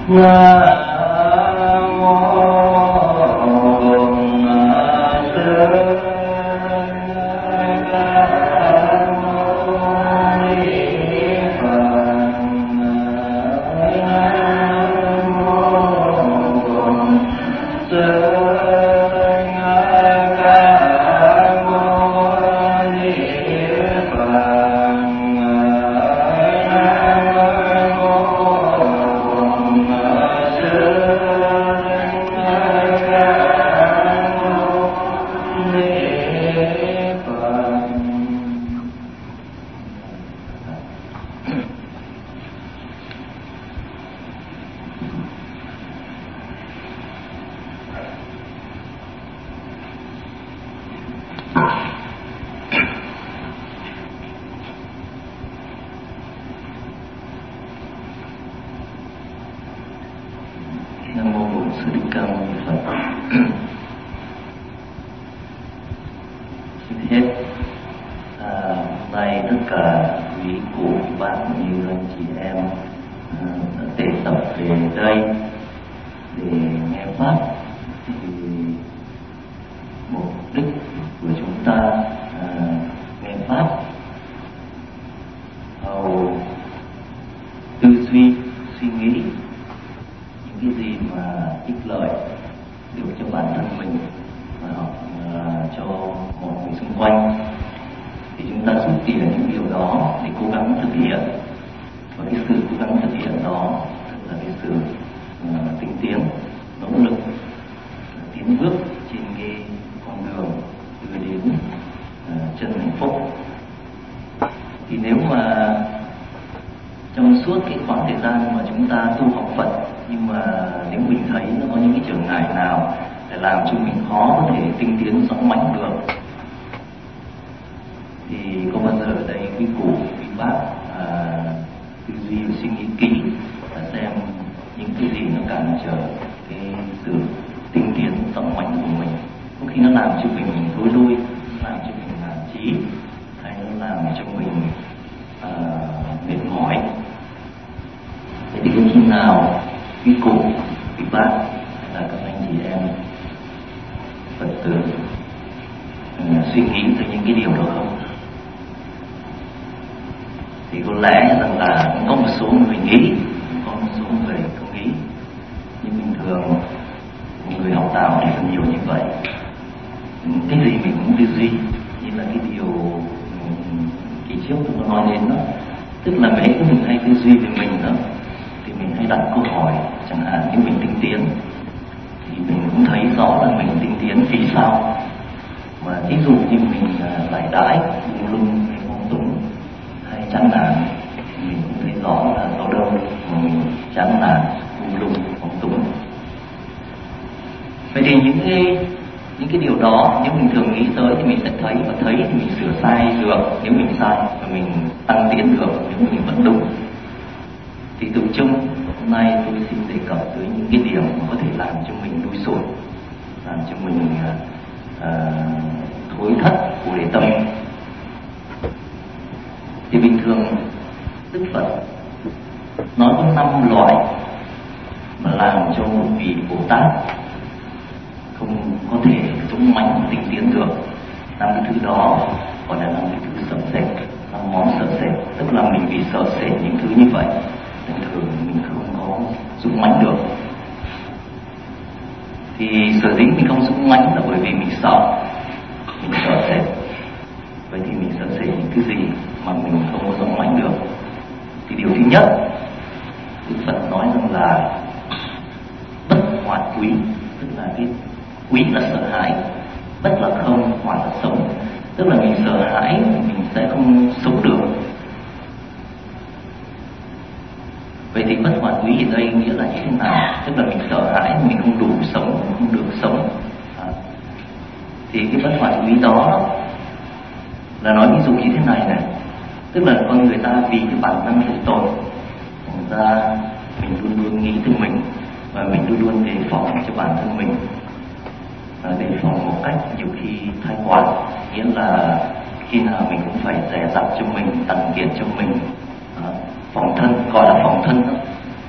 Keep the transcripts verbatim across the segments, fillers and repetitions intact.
phòng thân, gọi là phòng thân đó.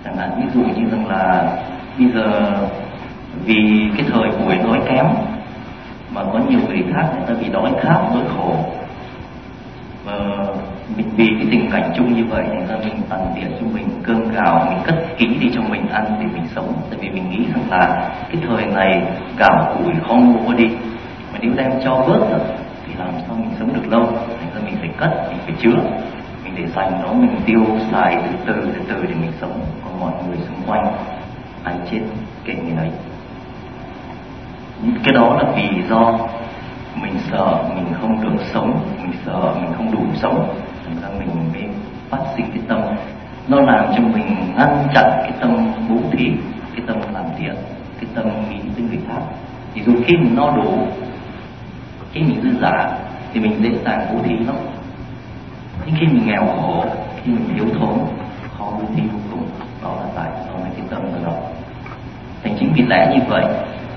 Chẳng hạn ví dụ như rằng là bây giờ vì cái thời buổi đói kém mà có nhiều người khác người ta bị đói khát đói khổ, và mình vì cái tình cảnh chung như vậy nên là mình tận tiện cho mình cơm gạo, mình cất kỹ đi cho mình ăn để mình sống. Tại vì mình nghĩ rằng là cái thời này gạo củi khó mua đi, mà nếu đem cho bớt rồi thì làm sao mình sống được lâu. Thành ra mình phải cất, mình phải chứa, mình để dành nó, mình tiêu xài từ từ từ từ để mình sống. Còn mọi người xung quanh ai chết kệ người ấy. Cái đó là vì do mình sợ mình không được sống, mình sợ mình không đủ sống, thành ra mình mới phát sinh cái tâm. Nó làm cho mình ngăn chặn cái tâm bố thí, cái tâm làm thiện, cái tâm nghĩ đến người khác. Thì dù khi mình no đủ, khi mình dư dả thì mình dễ dàng bố thí lắm. Nhưng khi mình nghèo khổ, khi mình thiếu thốn, khó bố thí vô cùng. Đó là tại do cái tâm đó. Thành chính vì lẽ như vậy,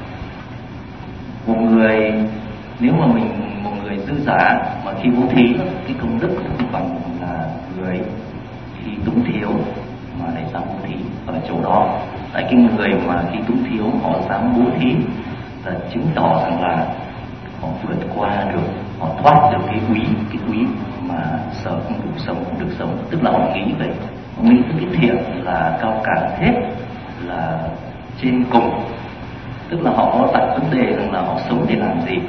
một người nếu mà mình một người dư dả mà khi bố thí cái công đức không bằng là người khi túng thiếu mà lại dám bố thí ở chỗ đó. Tại cái người mà khi túng thiếu họ dám bố thí là chứng tỏ rằng là họ vượt qua được, họ thoát được cái quý cái quý mà sợ không đủ sống, không được sống. Tức là họ nghĩ vậy, họ nghĩ tới cái thiện là cao cả hết, là trên cùng. Tức là họ có đặt vấn đề rằng là họ sống để làm gì.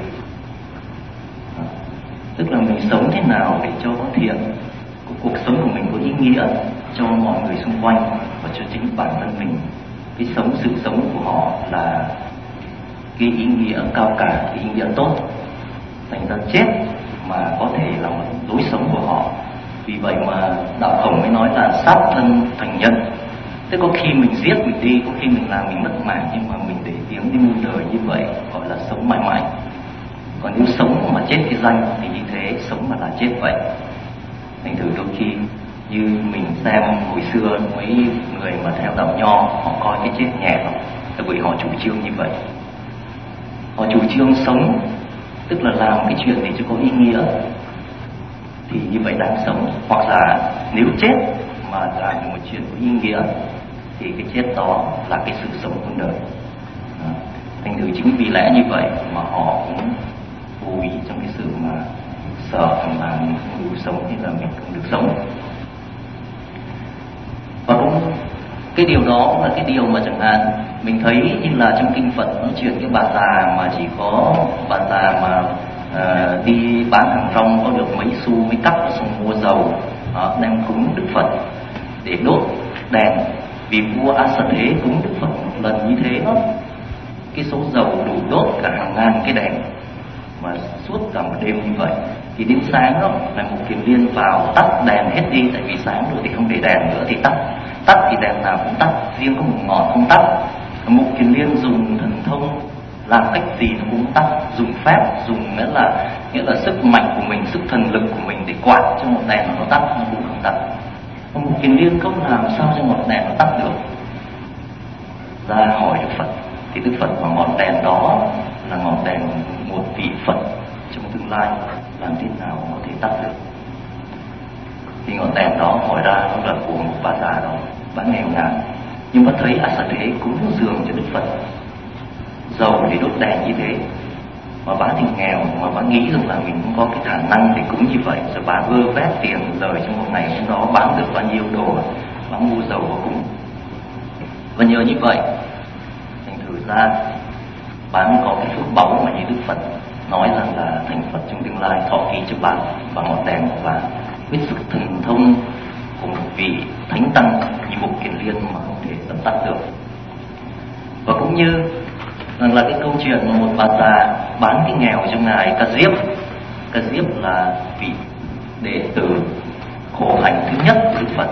À, tức là mình sống thế nào để cho có thiện, cuộc sống của mình có ý nghĩa cho mọi người xung quanh và cho chính bản thân mình. Cái sống, sự sống của họ là cái ý nghĩa cao cả, cái ý nghĩa tốt. Thành ra chết mà có thể là một lối sống của họ. Vì vậy mà đạo Khổng mới nói là sát thân thành nhân. Tức có khi mình giết mình đi, có khi mình làm mình mất mạng, nhưng mà mình để tiếng đi muôn đời như vậy gọi là sống mãi mãi. Còn nếu sống mà chết cái danh thì như thế, sống mà là chết vậy. Thành thử đôi khi như mình xem hồi xưa mấy người mà theo đạo Nho, họ coi cái chết nhẹ lắm, tại vì họ chủ trương như vậy. Họ chủ trương sống, tức là làm cái chuyện để cho có ý nghĩa, thì như vậy đáng sống. Hoặc là nếu chết mà làm được một chuyện có ý nghĩa thì cái chết đó là cái sự sống của đời. À, thành thử chính vì lẽ như vậy mà họ cũng vô ý trong cái sự mà sợ rằng là mình không đủ sống hay là mình không được sống. Và cũng cái điều đó là cái điều mà chẳng hạn mình thấy như là trong kinh Phật nói chuyện cái bà già mà chỉ có bà già mà à, đi bán hàng rong có được mấy xu mấy cắp ở xong mua dầu đó, đem cúng Đức Phật để đốt đèn. Vì vua A Sật Thế cúng Đức Phật một lần như thế đó, cái số dầu đủ đốt cả hàng ngàn cái đèn mà suốt cả một đêm như vậy. Thì đến sáng đó là một Kiền Liên vào tắt đèn hết đi, tại vì sáng rồi thì không để đèn nữa thì tắt. Tắt thì đèn nào cũng tắt, riêng có một ngọn không tắt. Một Kiền Liên dùng thần thông làm cách gì nó cũng tắt, dùng phép, dùng nghĩa là nghĩa là sức mạnh của mình, sức thần lực của mình để quạt cho một đèn nó tắt, nó cũng không tắt. Một Kiền Liên không làm sao cho ngọn đèn nó tắt được. Ra hỏi Đức Phật, thì Đức Phật bảo ngọn đèn đó là ngọn đèn một vị Phật trong tương lai, làm thế nào có thể tắt được. Thì ngọn đèn đó hỏi ra nó là của một bà già đó, bà nghèo nàn, nhưng mà thấy A Sật Thế cúng dường cho Đức Phật dầu để đốt đèn như thế, mà bà thì nghèo, mà bà nghĩ rằng là mình cũng có cái khả năng để cúng như vậy, rồi bà vơ vét tiền lời trong một ngày hôm đó bán được bao nhiêu đồ, bà mua dầu và cúng. Và nhờ như vậy thành thử ra bà mới có cái phước báu mà như Đức Phật nói rằng là thành Phật trong tương lai thọ ký cho bà và ngọn đèn của bà, biết sức thần thông của một vị thánh tăng như một Kiền Liên mà không thể dập tắt được. Và cũng như rằng là cái câu chuyện mà một bà già bán cái nghèo cho ngài Ca Diếp. Ca Diếp là vị đệ tử khổ hạnh thứ nhất của Đức Phật.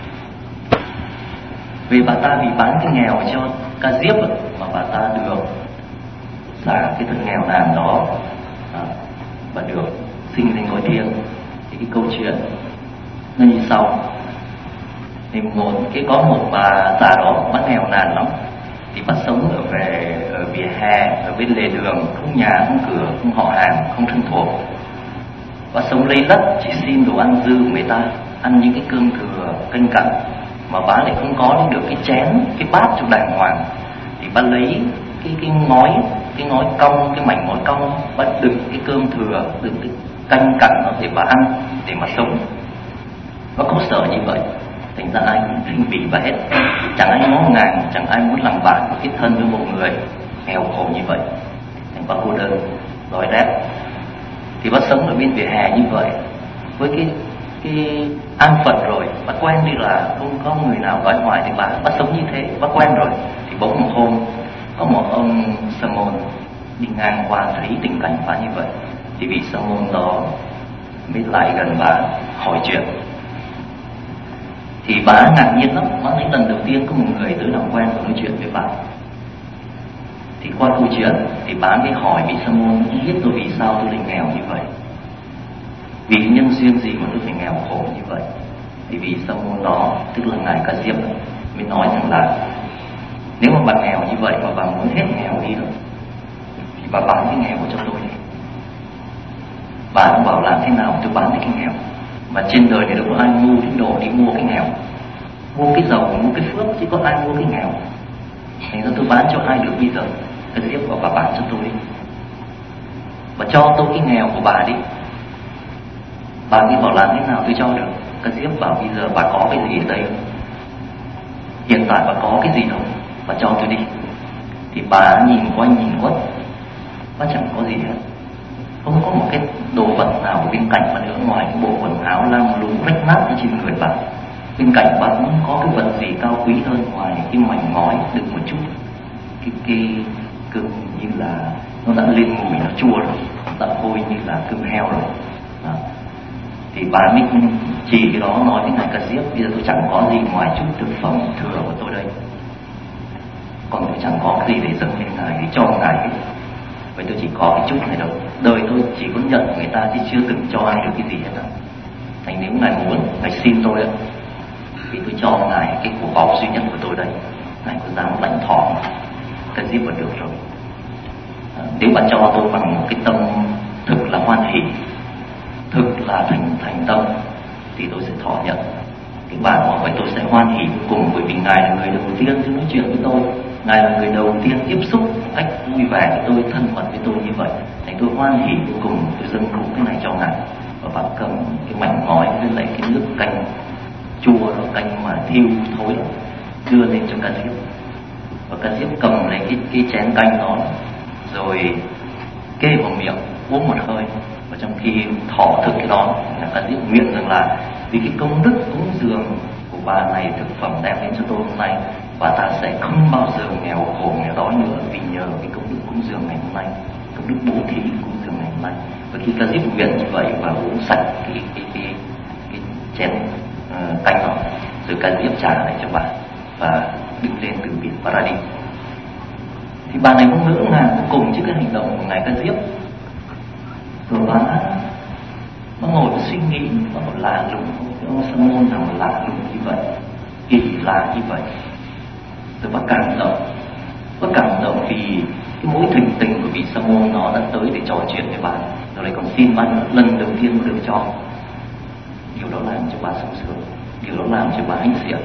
Vì bà ta bị bán cái nghèo cho Ca Diếp mà bà ta được xả cái thân nghèo nàn đó à, và được sinh lên ngôi thiên. Thì cái câu chuyện nó như sau. Thì một cái có một bà già đó bán nghèo nàn lắm, thì bà sống ở về ở vỉa hè, ở bên lề đường, không nhà không cửa, không họ hàng, không thân thuộc. Bà sống lấy lất, chỉ xin đồ ăn dư của người ta, ăn những cái cơm thừa canh cặn. mà bà lại không có được cái chén, cái bát cho đàng hoàng, thì bà lấy cái cái ngói, cái ngói cong, cái mảnh ngói cong, bà đựng cái cơm thừa, đựng cái canh cặn nó để bà ăn, để mà sống. Bà có sợ như vậy, thành ra ai cũng khinh bỉ bà hết, chẳng ai ngó ngàng, chẳng ai muốn làm bạn và kết thân với một người nghèo khổ như vậy. Thành bà cô đơn, đói rét. Thì bà sống ở bên vỉa hè như vậy, với cái cái an phận rồi, bà quen đi là không có người nào đói hoài, thì bà bà sống như thế, bà quen rồi. Thì bỗng một hôm có một ông sa môn đi ngang qua thấy tình cảnh bà như vậy, thì vị sa môn đó mới lại gần bà hỏi chuyện. Thì bà ngạc nhiên lắm, bà thấy lần đầu tiên có một người tới làm quen và nói chuyện với bà. Thì qua câu chuyện thì bà mới hỏi vị sa môn, không biết tôi vì sao tôi lại nghèo như vậy, vì nhân duyên gì mà tôi phải nghèo khổ như vậy. Thì vị sa môn đó, tức là ngài Ca Diếp, mới nói rằng là nếu mà bà nghèo như vậy mà bà muốn hết nghèo đi rồi, thì bà bán cái nghèo cho tôi đi. Bà cũng bảo làm thế nào tôi bán cái nghèo, mà trên đời này đâu có ai ngu đến độ đi mua cái nghèo, mua cái giàu, mua cái phước, chứ có ai mua cái nghèo. Thành ra tôi bán cho ai được bây giờ. Ca Diếp bảo bà bán cho tôi đi, bà cho tôi cái nghèo của bà đi. Bà mới bảo làm thế nào tôi cho được. Ca Diếp bảo bây giờ bà có cái gì ở đây, hiện tại bà có cái gì đâu, bà cho tôi đi. Thì bà nhìn quanh nhìn quất, bà chẳng có gì hết, không có một cái đồ vật nào ở bên cạnh bà nữa, ngoài cái bộ quần áo lam lũ rách nát ở trên người bà. Bên cạnh bà cũng có cái vật gì cao quý hơn ngoài cái mảnh ngói đựng một chút cái cái cơm, như là nó đã lên mùi, nó chua rồi, nó đã hôi như là cơm heo rồi. Đó. Thì bà mới chỉ cái đó nói với ngài Ca Diếp, bây giờ tôi chẳng có gì ngoài chút thực phẩm thừa của tôi đây, còn tôi chẳng có cái gì để dâng lên ngài, để cho ngài hết. Vậy tôi chỉ có cái chút này đâu, đời tôi chỉ có nhận người ta chứ chưa từng cho ai được cái gì hết. Thành nếu ngài muốn, ngài xin tôi ạ, thì tôi cho ngài cái của báu duy nhất của tôi đây, ngài có dám lãnh thọ. Ca Diếp vẫn được rồi. À, nếu bạn cho tôi bằng một cái tâm thực là hoan hỷ, thực là thành thành tâm, thì tôi sẽ thọ nhận cái bạn họ. Vậy tôi sẽ hoan hỷ vô cùng, bởi vì ngài là người đầu tiên nói chuyện với tôi, ngài là người đầu tiên tiếp xúc cách vui vẻ với tôi, thân mật với tôi như vậy. Thành tôi hoan hỷ vô cùng, tôi dâng cúng cái này cho ngài. Và bạn cầm cái mảnh ngói với lại cái nước canh chua đó, canh mà thiêu thối đó, đưa lên cho Ca Diếp. Và Ca Diếp cầm lấy cái, cái chén canh đó rồi kê vào miệng uống một hơi. Và trong khi thọ thực cái đó, Ca Diếp nguyện rằng là vì cái công đức cúng dường của bà này, thực phẩm đem đến cho tôi hôm nay, và ta sẽ không bao giờ nghèo khổ nghèo đói nữa, vì nhờ cái công đức cúng dường ngày hôm nay, công đức bố thí cúng dường ngày hôm nay. Và khi Ca Diếp nguyện như vậy và uống sạch cái cái cái, cái chén uh, canh đó, rồi Ca Diếp trả lại cho bà và đứng lên từ biệt và ra đi. Thì bà này cũng ngỡ ngàng vô cùng trước cái hành động của ngài Ca Diếp. Rồi bà bà ngồi và suy nghĩ, bà một lạ lùng, cái ông sa môn nào mà lạ lùng như vậy, kỳ lạ như vậy. Rồi bà cảm động, bà cảm động vì cái mối thịnh tình của vị sa môn nó đã tới để trò chuyện với bà, rồi lại còn xin bà lần đầu tiên được cho. Điều đó làm cho bà sung sướng, điều đó làm cho bà hãnh diện.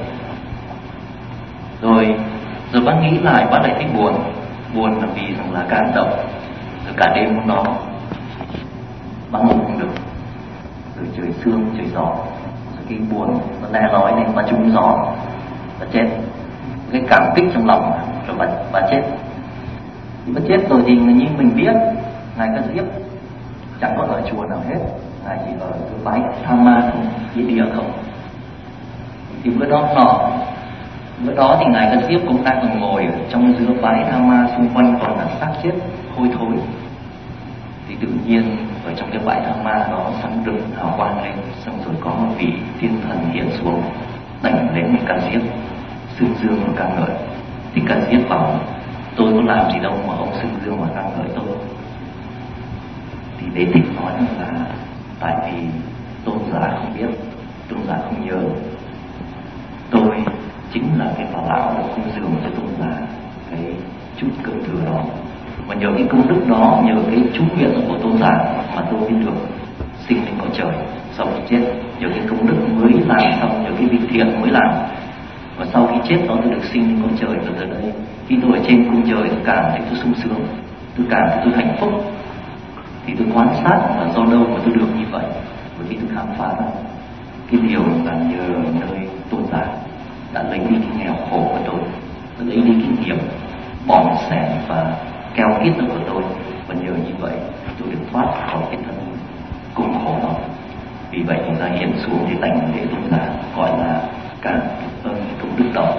Rồi rồi bà nghĩ lại, bà lại thấy buồn, buồn là vì rằng là cảm động. Rồi cả đêm hôm đó bà ngủ không được, rồi trời sương trời gió, rồi cái buồn nó le lói lên, bà trúng gió, bà chết. Cái cảm kích trong lòng, rồi bà, bà chết. Thì bà chết rồi thì như mình biết, ngài Ca Diếp chẳng có ở chùa nào hết, ngài chỉ ở cái bãi Tha Ma không, dưới địa không. Thì bữa đó nọ, bữa đó thì ngài Ca Diếp cũng đang còn ngồi ở trong giữa bãi Tha Ma, xung quanh toàn là xác chết hôi thối. Thì tự nhiên ở trong cái bãi Tha Ma đó sáng rực hào quang lên, xong rồi có một vị thiên thần hiện xuống đánh lên Ca Diếp, xưng dương và ca ngợi. Thì Ca Diếp bảo tôi có làm gì đâu mà ông xưng dương và ca ngợi tôi. Thì Đế Thích nói là tại vì tôn giả không biết, tôn giả không nhớ, tôi chính là cái bà lão đã cúng dường cho tôn giả cái chút cơm thừa đó. Và nhờ cái công đức đó, nhờ cái chú nguyện của tôn giả mà tôi mới được sinh lên cõi trời sau khi chết. Nhờ cái công đức mới làm xong, nhờ cái việc thiện mới làm, Và sau khi chết đó tôi được sinh lên con trời tôi tới đây. Khi tôi ở trên cung trời tôi cảm thấy tôi sung sướng, tôi cảm thấy tôi hạnh phúc. Thì tôi quan sát là do đâu mà tôi được như vậy. Bởi vì tôi khám phá ra cái điều là nhờ nơi tôn giả đã lấy đi cái nghèo khổ của tôi, đã lấy đi cái nghiệp bỏng sẻn và keo kiết của tôi, và nhờ như vậy tôi được thoát khỏi cái thân cùng khổ đó. Vì vậy chúng ta hiện xuống để đảnh lễ tôn giả, gọi là cảm ơn công đức đó.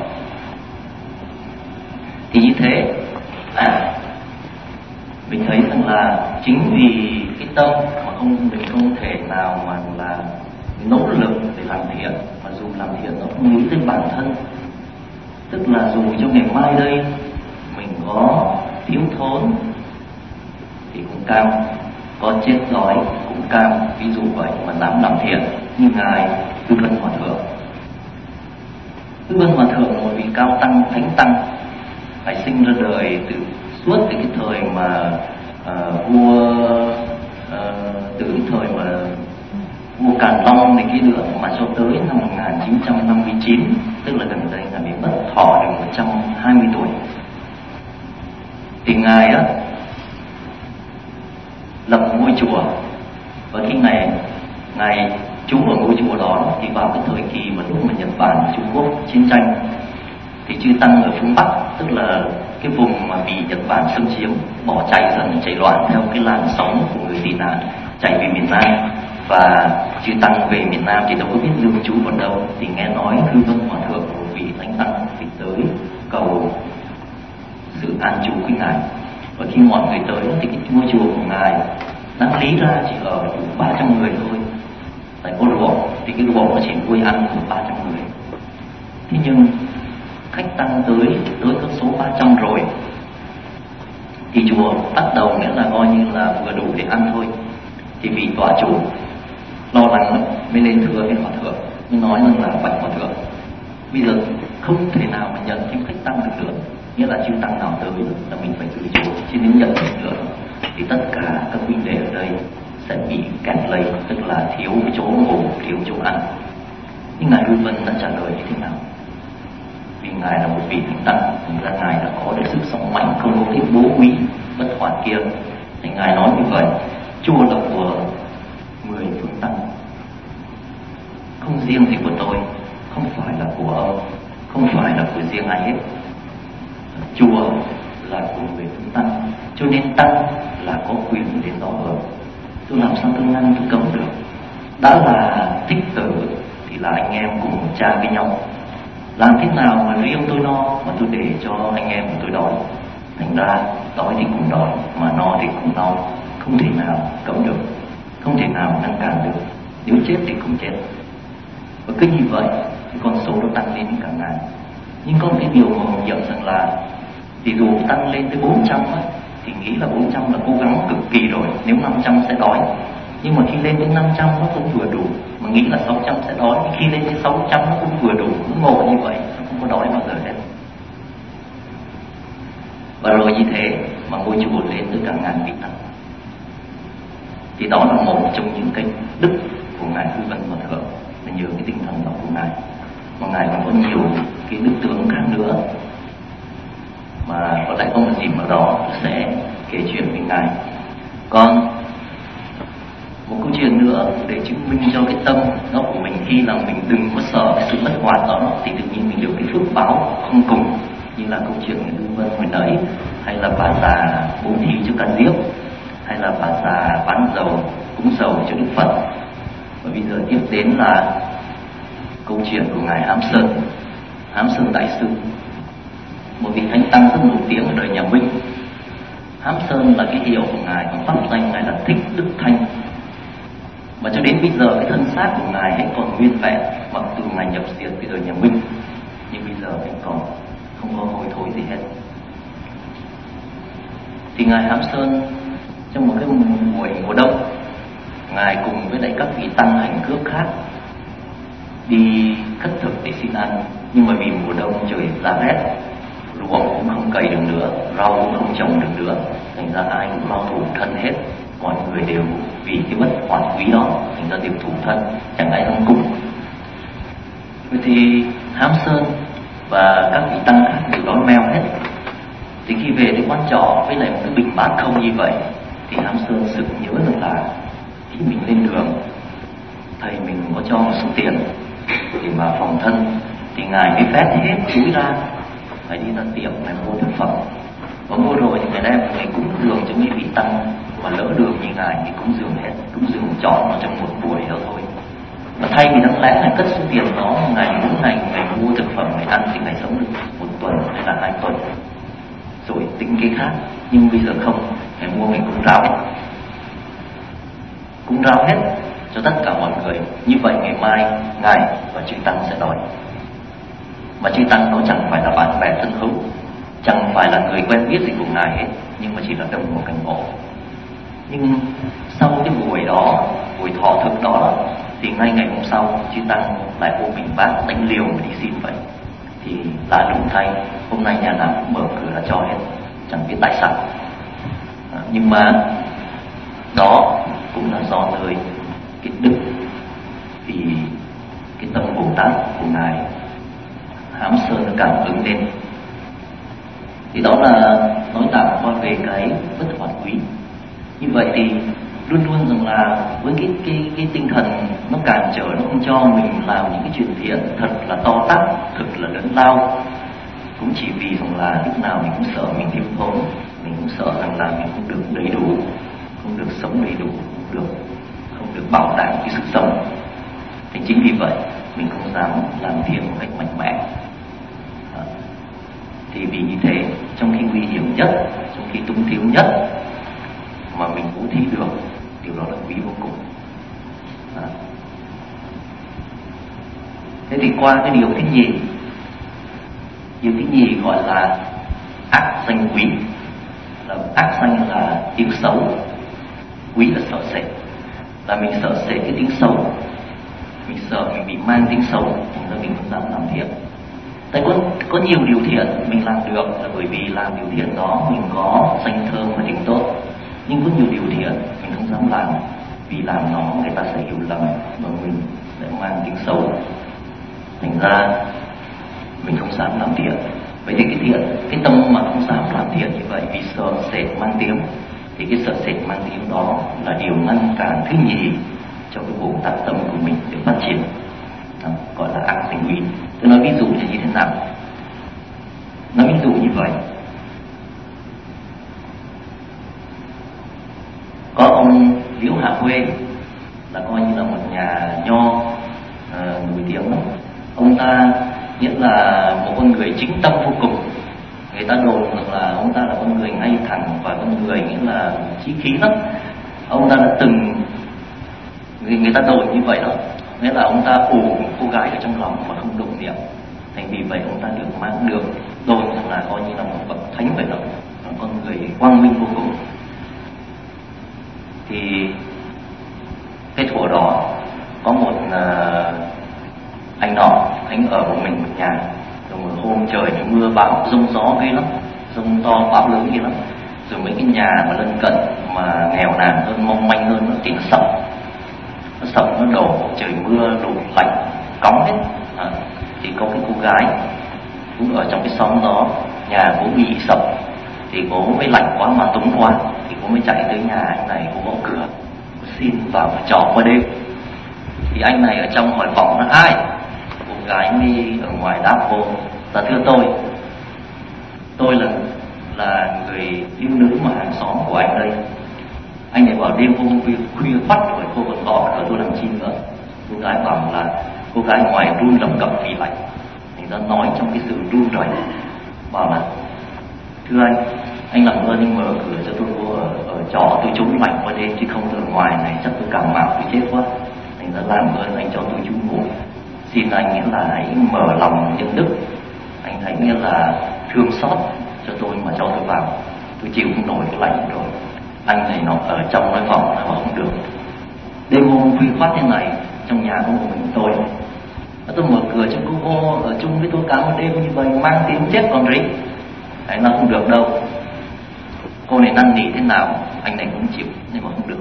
Thì như thế à, mình thấy rằng là chính vì cái tâm mà không mình không thể nào mà là nỗ lực để làm thiện, mà dù làm thiện nó không nghĩ tới bản thân. Tức là dù trong ngày mai đây mình có thiếu thốn thì cũng cam, có chết đói cũng cam, ví dụ vậy mà dám làm thiện. Như ngài Cư Vân Hòa Thượng, Cư Vân Hòa Thượng một vị cao tăng thánh tăng, phải sinh ra đời từ suốt từ cái thời mà uh, vua uh, từ cái thời mà vua Càn Long này kia nữa, mà cho tới năm một nghìn chín trăm năm mươi chín, tức là gần đây ngài bị mất thọ được một trăm hai mươi tuổi. Thì ngài á lập ngôi chùa, và khi ngài ngài trú ở ngôi chùa đó thì vào cái thời kỳ mà lúc mà Nhật Bản và Trung Quốc chiến tranh, thì chư tăng ở phương Bắc, tức là cái vùng mà bị Nhật Bản xâm chiếm, bỏ chạy dần chạy loạn theo cái làn sóng của người tị nạn chạy về miền Nam. Và chư tăng về miền Nam thì đâu có biết lưu trú ở đâu, thì nghe nói Cư Vân Hòa Thượng, một vị thánh tăng, thì tới cầu sự an trú với ngài. Và khi mọi người tới thì cái ngôi chùa của ngài đáng lý ra chỉ ở ba trăm người thôi, tại có ruộng, thì cái ruộng nó chỉ nuôi ăn của ba trăm người. Thế nhưng khách tăng tới tới con số ba trăm rồi, thì chùa bắt đầu nghĩa là coi như là vừa đủ để ăn thôi. Thì vị tọa chủ lo lắng lắm, mới lên thưa với Hòa Thượng, mới nói rằng là bạch Hòa Thượng, bây giờ không thể nào mà nhận thêm khách tăng được nữa, nghĩa là chư tăng nào tới là mình phải từ chối, chứ nếu nhận thêm nữa thì tất cả các huynh đệ ở đây sẽ bị kẹt lây, tức là thiếu chỗ ngủ, thiếu chỗ ăn. Nhưng ngài Hư Vân đã trả lời như thế nào? Vì ngài là một vị thánh tăng, thành ra ngài đã có được sức sống mạnh, không có thích bố quý bất hoại kia. Thì ngài nói như vậy: chùa là của người phương tăng, không riêng gì của tôi, không phải là của ông, không phải là của riêng ai hết. Chùa là của người phương tăng, cho nên tăng là có quyền đến đó ở. Tôi làm sao tôi ngăn tôi cấm được? Đã là thích tử thì là anh em cùng một cha với nhau, làm thế nào mà riêng tôi no mà tôi để cho anh em của tôi đói? Thành ra đói thì cũng đói, mà no thì cũng no, không thể nào cấm được, không thể nào ngăn cản được. Nếu chết thì cũng chết. Và cứ như vậy thì con số nó tăng lên đến cả ngàn. Nhưng có một cái điều mà mình nhận rằng là thì dù tăng lên tới bốn trăm á, thì nghĩ là bốn trăm là cố gắng cực kỳ rồi, nếu năm trăm sẽ đói. Nhưng mà khi lên đến năm trăm nó cũng vừa đủ, mà nghĩ là sáu trăm sẽ đói, khi lên đến sáu trăm nó cũng vừa đủ. Nó ngộ như vậy, nó không có đói bao giờ hết. Và rồi như thế mà ngôi chùa lên tới cả ngàn vị tăng. Thì đó là một trong những cái đức của ngài Cư Vân Hòa Thượng, là nhờ cái tinh thần đó của ngài. Mà ngài còn có nhiều cái đức tướng khác nữa, mà có lẽ có một dịp nào đó sẽ kể chuyện với ngài. Còn một câu chuyện nữa để chứng minh cho cái tâm đó của mình, khi là mình đừng có sợ cái sự bất hoạt đó, thì tự nhiên mình được cái phước báo không cùng. Như là câu chuyện của Cư Vân hồi nãy, hay là bà già bố thí cho cá diếp, hay là bà già bán dầu cúng dầu cho Đức Phật. Và bây giờ tiếp đến là câu chuyện của ngài Hám Sơn, Hám Sơn Đại Sư, một vị thánh tăng rất nổi tiếng ở đời nhà Minh. Hám Sơn là cái hiệu của ngài, còn pháp danh ngài là Thích Đức Thanh. Mà cho đến bây giờ cái thân xác của ngài ấy còn nguyên vẹn, mặc dù ngài nhập diệt từ đời nhà Minh, nhưng bây giờ vẫn còn không có hôi thối gì hết. Thì ngài Hám Sơn trong một cái buổi mùa đông, ngài cùng với lại các vị tăng hành cước khác đi khất thực để xin ăn. Nhưng mà vì mùa đông trời giá rét, ruộng cũng không cày được nữa, rau cũng không trồng được nữa, thành ra ai cũng lo thủ thân hết. Mọi người đều vì cái bất hoạt quý đó, thành ra đều thủ thân, chẳng ai dám cùng. Vậy thì Hám Sơn và các vị tăng khác đều đói meo hết. Thì khi về tới quán trọ với lại một cái bình bát không như vậy, thì Ham Sơn sực nhớ rằng là khi mình lên đường, thầy mình có cho một số tiền để mà phòng thân, thì ngài mới vét hết túi ra, phải đi ra tiệm này mua thực phẩm. Và mua rồi thì ngài đem ngài cúng dường cho mấy vị tăng mà lỡ đường như ngài thì cúng dường hết, cúng dường chọn nó trong một buổi đó thôi. Mà thay vì đáng lẽ là cất số tiền đó ngày mỗi ngày ngày mua thực phẩm ngày ăn thì ngày sống được một tuần hay là hai tuần rồi tính cái khác. Nhưng bây giờ không, ngày mua ngày cúng rau, cúng rau hết cho tất cả mọi người. Như vậy ngày mai ngài và chư tăng sẽ đói. Mà chư tăng đó chẳng phải là bạn bè thân hữu, chẳng phải là người quen biết gì của ngài hết, nhưng mà chỉ là đồng một cảnh ngộ. Nhưng sau cái buổi đó, buổi thọ thực đó, thì ngay ngày hôm sau chư tăng lại ôm bình bát đánh liều mà đi xin vậy. Thì lạ lùng thay, hôm nay nhà nào cũng mở cửa là cho hết, chẳng biết tại sao. À, nhưng mà đó cũng là do nơi cái đức, vì cái tâm Bồ Tát của ngài Hám Sơn cảm ứng lên. Thì đó là nói tạm qua về cái bất hoạt quý. Như vậy thì luôn luôn rằng là với cái cái cái tinh thần nó cản trở, nó không cho mình làm những cái chuyện thiện thật là to tát, thật là lớn lao, cũng chỉ vì rằng là lúc nào mình cũng sợ mình thiếu thốn, mình cũng sợ rằng là mình không được đầy đủ, không được sống đầy đủ, không được không được bảo đảm cái sự sống. Thì chính vì vậy mình không dám làm thiện một cách mạnh mẽ. À, thì vì như thế, trong khi nguy hiểm nhất, trong khi túng thiếu nhất mà mình bố thí được, điều đó là quý vô cùng. À. Thế thì qua cái điều thứ nhì, điều thứ nhì gọi là ác danh quý. Là ác danh là tiếng xấu, quý là sợ sệt, là mình sợ sệt cái tiếng xấu, mình sợ mình bị mang tiếng xấu, thành ra mình không dám làm thiện. Tại có, có nhiều điều thiện mình làm được là bởi vì làm điều thiện đó mình có danh thơm và tiếng tốt. Nhưng có nhiều điều thiện mình không dám làm, vì làm nó người ta sẽ hiểu lầm và mình sẽ mang tiếng xấu, thành ra mình không dám làm thiện. Vậy thì cái thiện, cái tâm mà không dám làm thiện như vậy vì sợ sệt mang tiếng, thì cái sợ sệt mang tiếng đó là điều ngăn cản thứ nhì cho cái Bồ Tát tâm của mình để phát triển. Đó, gọi là ác danh quý. Tôi nói ví dụ như thế nào? Nói ví dụ như vậy, có ông Liễu Hạ Huê là coi như là một nhà nho uh, nổi tiếng lắm. Ông ta nghĩa là một con người chính tâm vô cùng. Người ta đồn rằng là ông ta là con người ngay thẳng và con người nghĩa là chí khí lắm. Ông ta đã từng người, người ta đồn như vậy đó, nghĩa là ông ta ủ một cô gái ở trong lòng mà không động niệm. Thành vì vậy ông ta được mang được đồn rằng là coi như là một bậc thánh vậy đó, con người quang minh vô cùng. Thì cái thuở đó có một uh, anh nọ, anh ở một mình một nhà. Rồi một hôm trời mưa bão giông gió ghê lắm, giông to bão lớn ghê lắm. Rồi mấy cái nhà mà lân cận mà nghèo nàn hơn, mong manh hơn nó thì nó sập, nó sập nó đổ, trời mưa đổ lạnh cóng hết. À, thì có cái cô gái cũng ở trong cái xóm đó, nhà cũng bị sập, thì cô mới lạnh quá mà túng quá, thì cô mới chạy tới nhà anh này, cô gõ cửa, cô xin vào trọ qua đêm. Thì anh này ở trong hỏi vọng là ai? Cô gái đi ở ngoài đáp cô là thưa tôi, tôi là là người yêu nữ mà hàng xóm của anh đây. Anh ấy bảo đêm hôm khuya, khuya khoắt rồi cô vẫn gõ cửa tôi làm chi nữa. Cô gái bảo là cô gái ngoài run lập cập vì lạnh. Thành ra nói trong cái sự run rẩy, bảo là thưa anh, anh làm ơn anh mở cửa cho tôi vô ở, ở trọ, tôi trốn lạnh qua đêm, chứ không ở ngoài này chắc tôi cảm mạo tôi chết quá. Thành ra làm ơn anh cho tôi trú ngụ. Xin anh nghĩa là hãy mở lòng nhân đức, anh hãy nghĩa là thương xót cho tôi mà cho tôi vào, tôi chịu không nổi cái lạnh rồi. Anh này nó ở trong nói vọng, nó bảo không được. Đêm hôm khuya khoắt thế này, trong nhà có một mình tôi, tôi mở cửa cho cô cô ở chung với tôi cả một đêm như vậy, mang tiếng chết còn gì. Anh nói không được đâu. Cô này năn nỉ thế nào anh này cũng chịu, nhưng mà không được.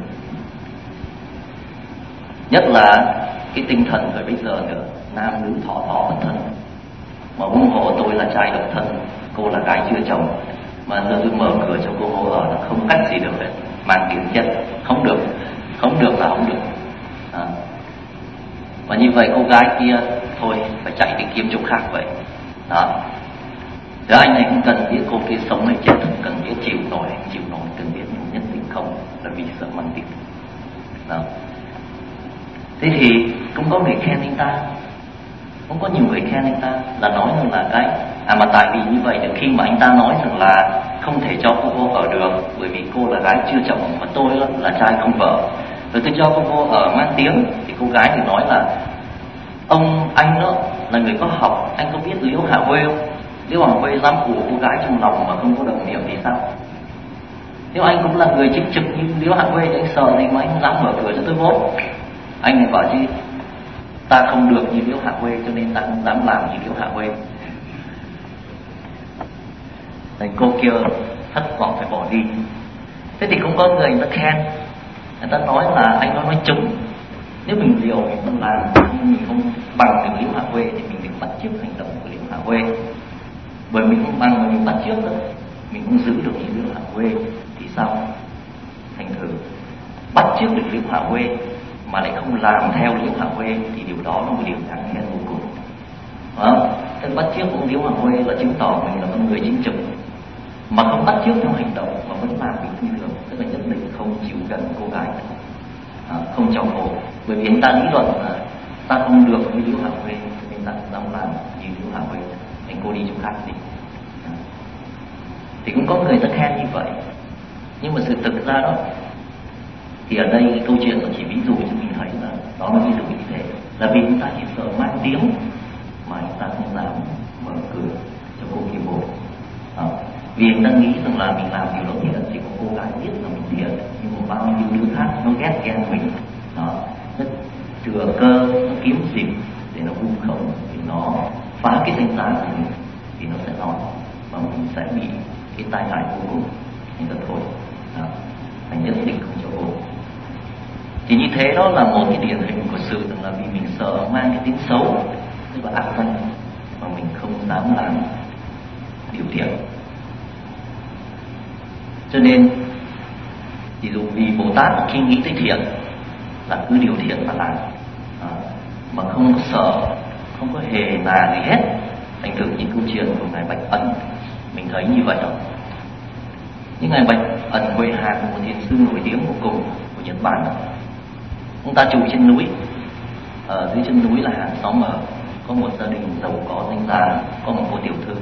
Nhất là cái tinh thần thời bây giờ nữa, nam nữ thọ thọ bất thân. Mà huống hồ tôi là trai độc thân, cô là gái chưa chồng, mà giờ tôi mở cửa cho cô vô ở là không cách gì được hết, mang tiếng chất không được, không được là không được. À. Và như vậy cô gái kia thôi phải chạy đi kiếm chỗ khác vậy. Đó. Thế anh này cũng cần biết cô kia sống hay chết, cần biết chịu nổi hay chịu nổi, cần biết nhưng nhất định không, là vì sợ mang tiếng. Đó. Thế thì cũng có người khen anh ta, cũng có nhiều người khen anh ta là nói rằng là cái à mà tại vì như vậy thì khi mà anh ta nói rằng là không thể cho cô vô ở được bởi vì cô là gái chưa chồng mà tôi là trai không vợ, rồi tôi cho cô vô ở mang tiếng, thì cô gái thì nói là ông anh đó là người có học, anh có biết Liễu Hạ Huê không? Liễu Hạ Huê dám ủa cô gái trong lòng mà không có đồng niệm thì sao? Nếu anh cũng là người chính trực như Liễu Hạ Huê thì anh sợ gì mà anh dám mở cửa cho tôi vô? Anh này bảo chứ ta không được như Liễu Hạ Huê cho nên ta không dám làm như Liễu Hạ Huê. Thành cô kia thất vọng phải bỏ đi. Thế thì cũng có người người ta khen, người ta nói là anh nó nói trúng. Nếu mình liều mình không làm, mình không bằng được Liễu Hạ Huê thì mình đừng bắt chước hành động của Liễu Hạ Huê. Bởi mình không bằng mà mình bắt chước nữa, mình không giữ được như Liễu Hạ Huê thì sao? Thành thử bắt chước được Liễu Hạ Huê mà lại không làm theo Liễu Hạ Huê thì điều đó là một điều đáng khen vô cùng. Đó. Thế bắt chước của Liễu Hạ Huê là chứng tỏ mình là con người chính trực, mà không bắt chước theo hành động mà vẫn làm việc thông thường, tức là nhất định không chịu gần cô gái, à, không cho cô, bởi vì anh ta lý luận là ta không được như Liễu Hạ Huê nên ta không dám làm như Liễu Hạ Huê, anh cô đi chỗ khác đi. À. Thì cũng có người ta khen như vậy, nhưng mà sự thực ra đó thì ở đây câu chuyện nó chỉ ví dụ cho mình thấy là đó là ví dụ như thế, là vì chúng ta chỉ sợ mang tiếng mà chúng ta không dám mở cửa cho cô kia vô. À, vì người ta nghĩ rằng là mình làm điều đó thiện, chỉ có cô gái biết là mình thiện, nhưng mà bao nhiêu đứa khác nó ghét ghen mình, đó, nó thừa cơ, nó kiếm dịp để nó vu khống, để nó phá cái danh giá của mình, thì nó sẽ nói và mình sẽ bị cái tai hại vô cùng. Nên là thôi, đó, thành nhất định không cho cô. Thì như thế đó là một cái điển hình của sự là vì mình sợ mang cái tiếng xấu, tức là ác danh, mà mình không dám làm điều thiện. Cho nên ví dụ vì Bồ Tát khi nghĩ tới thiện là cứ điều thiện mà làm, à, mà không có sợ, không có hề là gì hết. Thành thử những câu chuyện của ngài Bạch Ân mình thấy như vậy đó. Nhưng ngài Bạch Ân Huệ Hà là một thiền sư nổi tiếng vô cùng của Nhật Bản. Ông ta trụ trên núi, ở dưới chân núi là hàng xóm ở, có một gia đình giàu có danh gia, có một cô tiểu thư.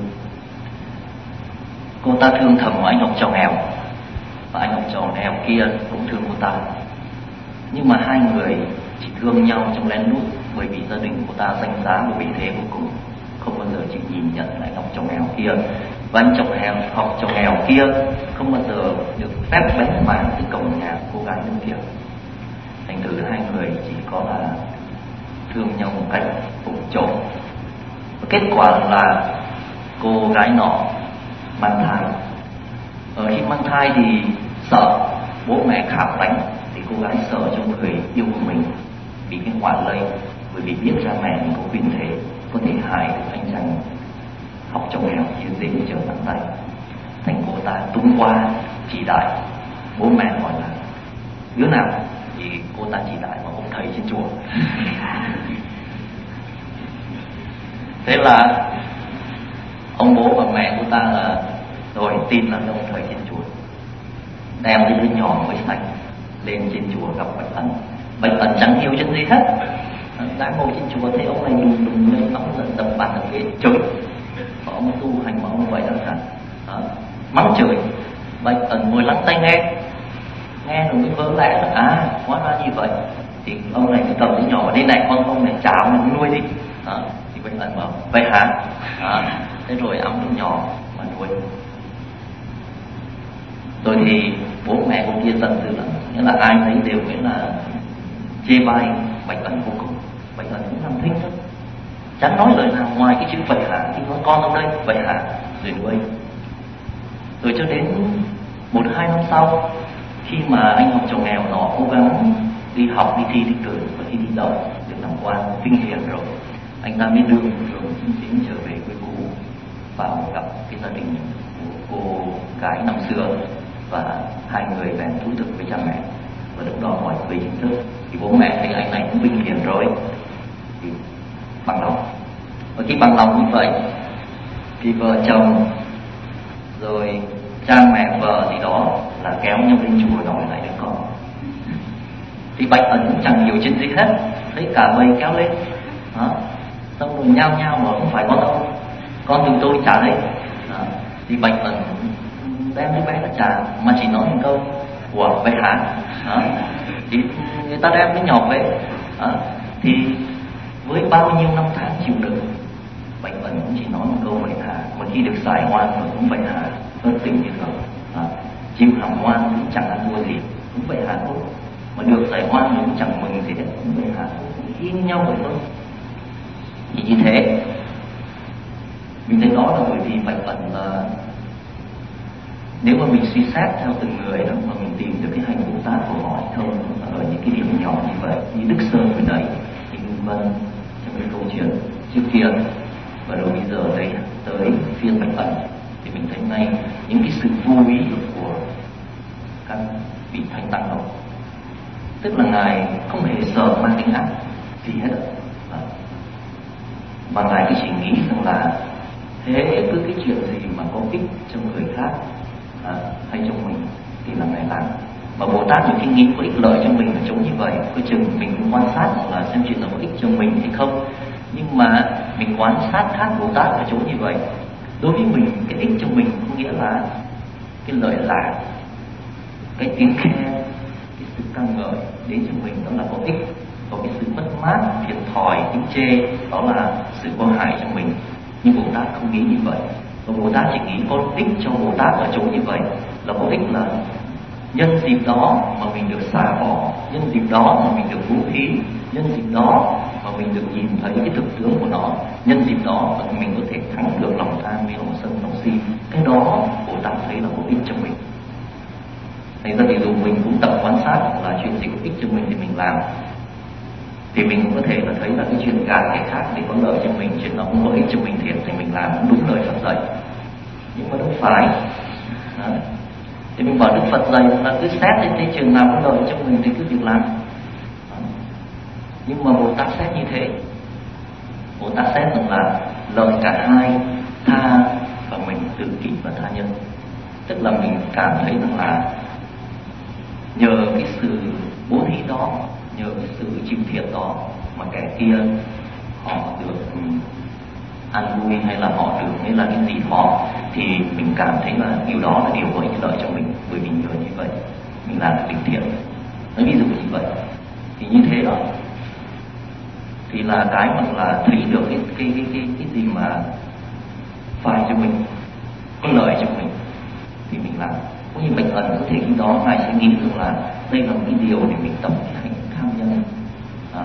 Cô ta thương thầm một anh học trò nghèo, và anh học trò nghèo kia cũng thương cô ta. Nhưng mà hai người chỉ thương nhau trong lén lút, bởi vì gia đình cô ta danh giá và vị thế vô cùng, không bao giờ chịu nhìn nhận lại anh học trò nghèo kia. Và anh chồng nghèo, học trò nghèo kia không bao giờ được phép bén mảng tới cổng nhà cô gái bên kia. Thành thử hai người chỉ có là thương nhau một cách vụng trộm. Kết quả là cô gái nọ mang thai. Ở khi mang thai thì sợ bố mẹ khảo đánh, thì cô gái sợ cho người yêu của mình bị cái hoạn lây, bởi vì biết ra mẹ mình có quyền thế, có thể hại được anh chàng học trò nghèo như dễ như trở bàn tay. Thành cô ta tung qua chỉ đại, bố mẹ hỏi là đứa nào, thì cô ta chỉ đại vào ông thầy trên chùa. Thế là ông bố và mẹ cô ta là rồi tin là ông thầy trên chùa, đem cái đứa nhỏ mới sạch lên trên chùa gặp Bạch Ân. Bạch Ân chẳng hiểu chuyện gì hết, đang ngồi trên chùa thấy ông này đùng đùng lên nóng giận đập bàn đập ghế chửi, ông tu hành mà ông vậy đó hả? Mắng chửi. Bạch Ân ngồi lắng tai nghe, nghe rồi mới vỡ lẽ là à hóa ra như vậy. Thì ông này cầm đứa nhỏ ở đây này, con ông này chào mình nuôi đi. Đó. Thì Bạch Ân bảo vậy hả? Đó. Thế rồi ấm đứa nhỏ mà nuôi. Rồi thì bố mẹ cô kia giận dữ lắm, nghĩa là ai thấy đều nghĩa là chê bai Bạch Ân vô cùng. Bạch Ân cũng làm thinh thôi, chẳng nói lời nào ngoài cái chữ vậy hả, thì nói con ông đây vậy hả, rồi nuôi. Rồi cho đến một hai năm sau, khi mà anh học trò nghèo nó cố gắng đi học, đi thi, đi cử, và khi đi đậu được làm quan vinh hiển rồi, anh ta mới đường đường chính chính trở về quê cũ, vào gặp cái gia đình của cô gái năm xưa, và hai người bèn thú thực với cha mẹ. Và lúc đó hỏi về chính thức thì bố mẹ thấy anh này cũng bình hiền rồi thì bằng lòng. Và khi bằng lòng như vậy thì vợ chồng rồi cha mẹ vợ thì đó là kéo nhau lên chùa đòi lại đứa con. Thì Bạch Ẩn cũng chẳng hiểu chuyện gì hết, thấy cả bầy kéo lên đó, xong rồi nhao nhao mà không phải con đâu, con từ tôi trả đấy đó. Thì Bạch Ẩn đem đứa bé là trả, mà chỉ nói một câu của vậy hả đó. Thì người ta đem đứa nhỏ về đó. Thì với bao nhiêu năm tháng chịu đựng, Bạch Ẩn cũng chỉ nói một câu vậy hả, mà khi được giải oan rồi cũng vậy hả, ơn tình như thường đó. Chịu làm oan cũng chẳng ăn thua gì, cũng vậy hả thôi, mà được giải oan thì cũng chẳng mừng gì hết, cũng vậy hả, cũng y như nhau vậy thôi. Thì như thế mình thấy đó là bởi vì Bạch Ẩn là, nếu mà mình suy xét theo từng người đó, mà mình tìm được cái hành Bồ Tát của họ không ở những cái điểm nhỏ như vậy, như Đức Sơn ở đây, thì Minh Vân trong cái câu chuyện trước kia, và rồi bây giờ đây tới phiên Bạch Ẩn, thì mình thấy ngay những cái sự vô ý của các vị thánh tăng đó, tức là ngài không hề sợ mang tính ác gì hết, mà ngài cứ chỉ nghĩ rằng là thế cứ cái chuyện gì mà có ích cho người khác à, hay cho mình thì là ngài làm. Mà Bồ Tát nhiều khi nghĩ có ích lợi cho mình là giống như vậy, coi chừng mình cũng quan sát là xem chuyện nó có ích cho mình hay không. Nhưng mà mình quan sát khác Bồ Tát ở chỗ như vậy, đối với mình cái ích cho mình có nghĩa là cái lợi lạc, cái tiếng khen, cái sự ca ngợi đến cho mình, đó là có ích. Còn cái sự mất mát, thiệt thòi, tiếng chê, đó là sự có hại cho mình. Nhưng Bồ Tát không nghĩ như vậy. Và Bồ Tát chỉ nghĩ có ích cho Bồ Tát ở chỗ như vậy, là có ích là nhân dịp đó mà mình được xả bỏ, nhân dịp đó mà mình được vũ khí, nhân dịp đó mà mình được nhìn thấy cái thực tướng của nó, nhân dịp đó mà mình có thể thắng được lòng tham, lòng sân, lòng si. Cái đó Bồ Tát thấy là có ích cho mình. Thành ra thì dù mình cũng tập quan sát là chuyện gì có ích cho mình thì mình làm, thì mình cũng có thể là thấy là cái chuyện gạt cái khác để có lợi cho mình, chuyện nó không có ích cho mình thiệt thì mình làm cũng đúng lời Phật dạy. Nhưng mà đâu phải đó. Thì mình bảo Đức Phật dạy là cứ xét đến cái trường nào có lợi cho mình thì cứ việc làm đó. Nhưng mà Bồ Tát xét như thế, Bồ Tát xét rằng là lợi cả hai, tha và mình, tự kỷ và tha nhân. Tức là mình cảm thấy rằng là nhờ cái sự bố thí đó, nhờ cái sự chịu thiệt đó mà kẻ kia họ được ăn vui, hay là họ được hay là cái gì họ, thì mình cảm thấy là điều đó là điều có ích lợi cho mình, bởi vì nhờ như vậy mình làm được bình thiện. Nói ví dụ như vậy thì như thế đó thì là cái mà là thấy được cái cái cái cái, cái gì mà phải cho mình, có lợi cho mình thì mình làm. Cũng như Bạch Ẩn có thể khi đó ngài sẽ nghĩ rằng là đây là một cái điều để mình tập cái hành tham nhân à,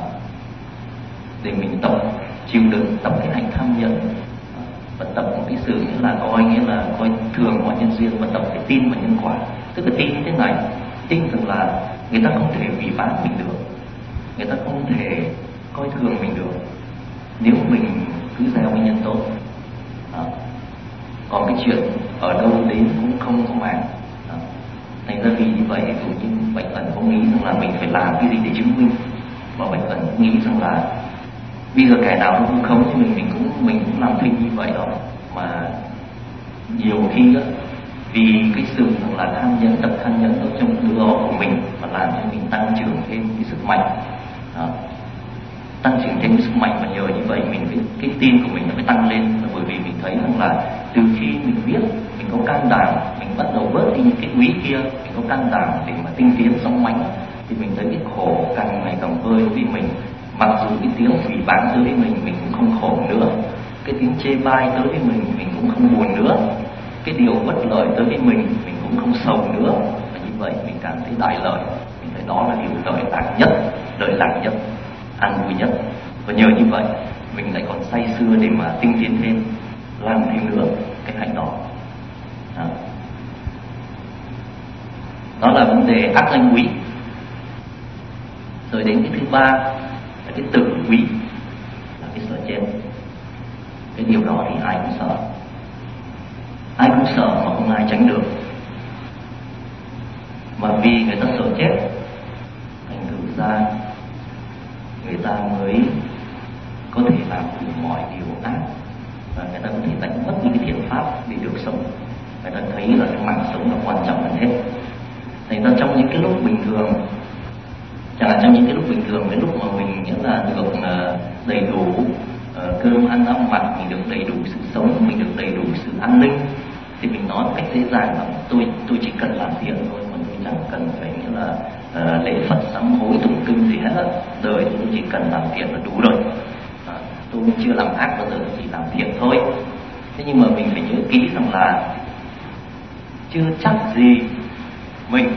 để mình tập chịu đựng, tập cái hành tham nhân à, và tập một cái sự nghĩa là coi nghĩa là coi thường mọi nhân duyên, và tập cái tin vào nhân quả. Tức là tin như thế này, tin rằng là người ta không thể hủy bán mình được, người ta không thể coi thường mình được nếu mình cứ gieo cái nhân tốt à. Còn cái chuyện ở đâu đến cũng không có màng à. Thành ra vì như vậy dù như Bạch Ẩn không nghĩ rằng là mình phải làm cái gì để chứng minh, mà Bạch Ẩn cũng nghĩ rằng là bây giờ kẻ nào nó cũng khống như mình, mình cũng mình cũng làm thinh như vậy đó. Mà nhiều khi đó, vì cái sự rằng là tham nhẫn, tập tham nhẫn ở trong đứa đó của mình mà làm cho mình tăng trưởng thêm cái sức mạnh đó. Tăng trưởng thêm cái sức mạnh, và nhờ như vậy mình cái, cái tin của mình nó mới tăng lên, là bởi vì mình thấy rằng là từ khi mình biết, mình có can đảm, mình bắt đầu bớt đi những cái quý kia, mình có can đảm để mà tinh tiến sống mánh, thì mình thấy cái khổ càng ngày càng vơi với mình. Mặc dù cái tiếng phỉ báng tới với mình, mình cũng không khổ nữa, cái tiếng chê bai tới với mình, mình cũng không buồn nữa, cái điều bất lợi tới với mình, mình cũng không sầu nữa. Và như vậy mình cảm thấy đại lợi, mình thấy đó là điều lợi lạc nhất, lợi lạc nhất, an vui nhất. Và nhờ như vậy mình lại còn say sưa để mà tinh tiến thêm, làm thêm nữa cái hạnh đó. Đó, đó là vấn đề ác danh quý. Rồi đến cái thứ ba là cái tự quý, là cái sở trên. mới có thể làm đủ mọi điều ác, và người ta có thể đánh mất những cái thiện pháp để được sống. Người ta thấy là cái mạng sống là quan trọng hơn hết. Thành ra trong những cái lúc bình thường, chẳng hạn trong những cái lúc bình thường, cái lúc mà mình nghĩa là được uh, đầy đủ uh, cơm ăn áo mặc, mình được đầy đủ sự sống, mình được đầy đủ sự an ninh, thì mình nói một cách dễ dàng là tôi tôi chỉ cần làm thiện thôi, còn tôi chẳng cần phải nghĩa là uh, lễ Phật sám hối tụng kinh gì hết. Đời tôi chỉ cần làm thiện là đủ rồi. À, tôi chưa làm ác bao giờ, tôi chỉ làm thiện thôi. Thế nhưng mà mình phải nhớ kỹ rằng là chưa chắc gì mình